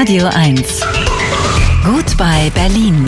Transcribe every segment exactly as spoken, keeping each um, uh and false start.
Radio eins. Gut bei Berlin.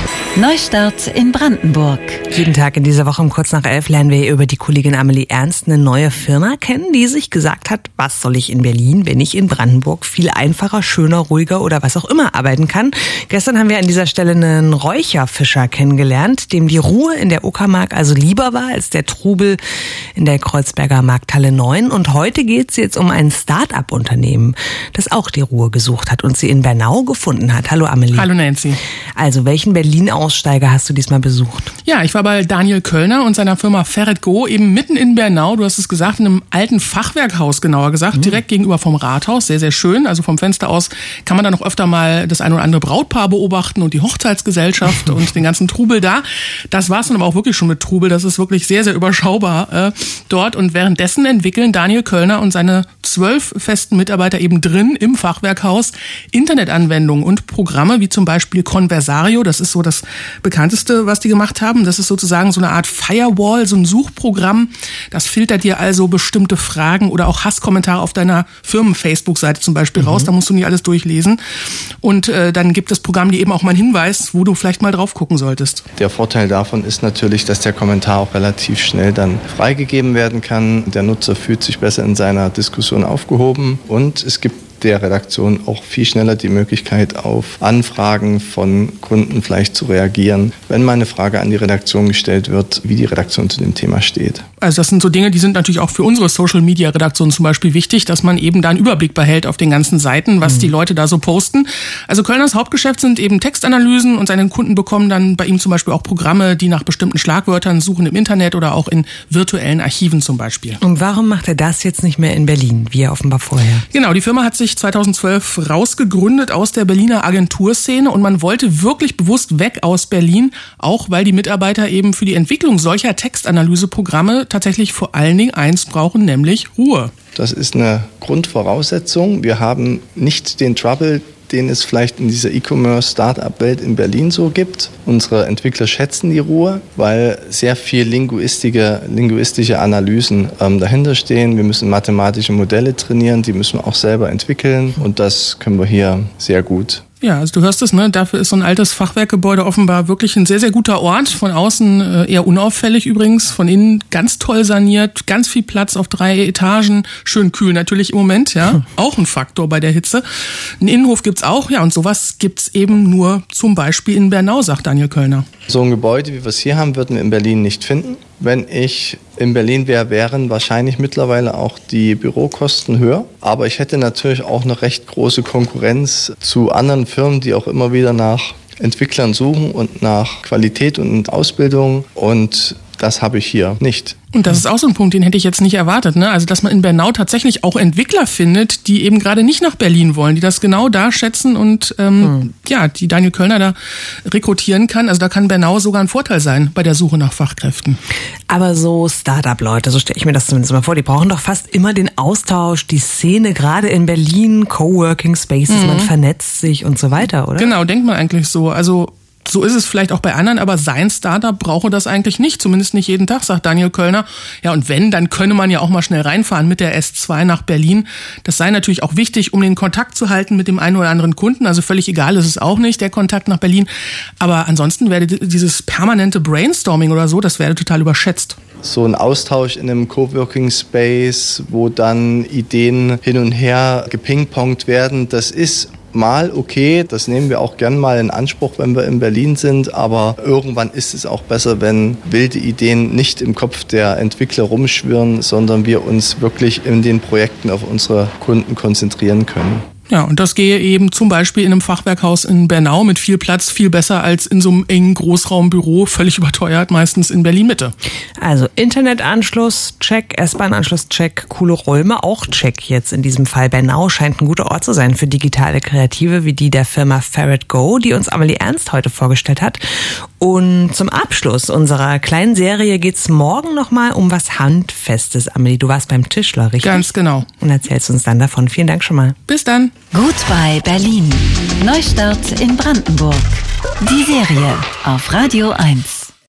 Neustart in Brandenburg. Jeden Tag in dieser Woche um kurz nach elf lernen wir über die Kollegin Amelie Ernst eine neue Firma kennen, die sich gesagt hat, was soll ich in Berlin, wenn ich in Brandenburg viel einfacher, schöner, ruhiger oder was auch immer arbeiten kann. Gestern haben wir an dieser Stelle einen Räucherfischer kennengelernt, dem die Ruhe in der Uckermark also lieber war als der Trubel in der Kreuzberger Markthalle neun. Und heute geht es jetzt um ein Start-up-Unternehmen, das auch die Ruhe gesucht hat und sie in Bernau gefunden hat. Hallo Amelie. Hallo Nancy. Also welchen Berlin-Aussteiger hast du diesmal besucht? Ja, ich war bei Daniel Köllner und seiner Firma Ferret Go eben mitten in Bernau, du hast es gesagt, in einem alten Fachwerkhaus genauer gesagt, mhm. direkt gegenüber vom Rathaus, sehr, sehr schön. Also vom Fenster aus kann man da noch öfter mal das ein oder andere Brautpaar beobachten und die Hochzeitsgesellschaft und den ganzen Trubel da. Das war es dann aber auch wirklich schon mit Trubel, das ist wirklich sehr, sehr überschaubar äh, dort. Und währenddessen entwickeln Daniel Köllner und seine zwölf festen Mitarbeiter eben drin im Fachwerkhaus Internetanwendungen und Programme, wie zum Beispiel Conversario, das ist so das bekannteste, was die gemacht haben. Das ist sozusagen so eine Art Firewall, so ein Suchprogramm. Das filtert dir also bestimmte Fragen oder auch Hasskommentare auf deiner Firmen-Facebook-Seite zum Beispiel mhm. raus. Da musst du nicht alles durchlesen. Und äh, dann gibt das Programm dir eben auch mal einen Hinweis, wo du vielleicht mal drauf gucken solltest. Der Vorteil davon ist natürlich, dass der Kommentar auch relativ schnell dann freigegeben werden kann. Der Nutzer fühlt sich besser in seiner Diskussion aufgehoben und es gibt der Redaktion auch viel schneller die Möglichkeit, auf Anfragen von Kunden vielleicht zu reagieren, wenn mal eine Frage an die Redaktion gestellt wird, wie die Redaktion zu dem Thema steht. Also das sind so Dinge, die sind natürlich auch für unsere Social-Media-Redaktion zum Beispiel wichtig, dass man eben da einen Überblick behält auf den ganzen Seiten, was mhm. die Leute da so posten. Also Köllners Hauptgeschäft sind eben Textanalysen und seine Kunden bekommen dann bei ihm zum Beispiel auch Programme, die nach bestimmten Schlagwörtern suchen im Internet oder auch in virtuellen Archiven zum Beispiel. Und warum macht er das jetzt nicht mehr in Berlin, wie er offenbar vorher? Genau, die Firma hat sich zweitausendzwölf rausgegründet aus der Berliner Agenturszene und man wollte wirklich bewusst weg aus Berlin, auch weil die Mitarbeiter eben für die Entwicklung solcher Textanalyseprogramme tatsächlich vor allen Dingen eins brauchen, nämlich Ruhe. Das ist eine Grundvoraussetzung. Wir haben nicht den Trouble, den es vielleicht in dieser E-Commerce-Startup-Welt in Berlin so gibt. Unsere Entwickler schätzen die Ruhe, weil sehr viel linguistische, linguistische Analysen ähm, dahinter stehen. Wir müssen mathematische Modelle trainieren, die müssen wir auch selber entwickeln und das können wir hier sehr gut. Ja, also du hörst es, ne? Dafür ist so ein altes Fachwerkgebäude offenbar wirklich ein sehr, sehr guter Ort. Von außen äh, eher unauffällig übrigens, von innen ganz toll saniert, ganz viel Platz auf drei Etagen, schön kühl natürlich im Moment, ja. Hm. Auch ein Faktor bei der Hitze. Einen Innenhof gibt's auch, ja, und sowas gibt's eben nur zum Beispiel in Bernau, sagt Daniel Köllner. So ein Gebäude, wie wir es hier haben, würden wir in Berlin nicht finden. Wenn ich in Berlin wäre, wären wahrscheinlich mittlerweile auch die Bürokosten höher. Aber ich hätte natürlich auch eine recht große Konkurrenz zu anderen Firmen, die auch immer wieder nach Entwicklern suchen und nach Qualität und Ausbildung. Und das habe ich hier nicht. Und das ist auch so ein Punkt, den hätte ich jetzt nicht erwartet, ne? Also, dass man in Bernau tatsächlich auch Entwickler findet, die eben gerade nicht nach Berlin wollen, die das genau da schätzen und ähm, hm. ja, die Daniel Köllner da rekrutieren kann. Also da kann Bernau sogar ein Vorteil sein bei der Suche nach Fachkräften. Aber so Start-up-Leute, so stelle ich mir das zumindest mal vor, die brauchen doch fast immer den Austausch, die Szene, gerade in Berlin, Coworking Spaces, mhm. man vernetzt sich und so weiter, oder? Genau, denkt man eigentlich so. Also so ist es vielleicht auch bei anderen, aber sein Startup brauche das eigentlich nicht, zumindest nicht jeden Tag, sagt Daniel Köllner. Ja, und wenn, dann könne man ja auch mal schnell reinfahren mit der S zwei nach Berlin. Das sei natürlich auch wichtig, um den Kontakt zu halten mit dem einen oder anderen Kunden. Also völlig egal ist es auch nicht, der Kontakt nach Berlin. Aber ansonsten werde dieses permanente Brainstorming oder so, das werde total überschätzt. So ein Austausch in einem Coworking Space, wo dann Ideen hin und her gepingpongt werden, das ist mal okay, das nehmen wir auch gern mal in Anspruch, wenn wir in Berlin sind, aber irgendwann ist es auch besser, wenn wilde Ideen nicht im Kopf der Entwickler rumschwirren, sondern wir uns wirklich in den Projekten auf unsere Kunden konzentrieren können. Ja, und das gehe eben zum Beispiel in einem Fachwerkhaus in Bernau mit viel Platz viel besser als in so einem engen Großraumbüro, völlig überteuert, meistens in Berlin-Mitte. Also Internetanschluss, check, S-Bahn-Anschluss, check, coole Räume, auch check jetzt in diesem Fall. Bernau scheint ein guter Ort zu sein für digitale Kreative wie die der Firma Ferret Go, die uns Amelie Ernst heute vorgestellt hat. Und zum Abschluss unserer kleinen Serie geht's morgen nochmal um was Handfestes. Amelie, du warst beim Tischler, richtig? Ganz genau. Und erzählst uns dann davon. Vielen Dank schon mal. Bis dann. Gut bei Berlin. Neustart in Brandenburg. Die Serie auf Radio eins.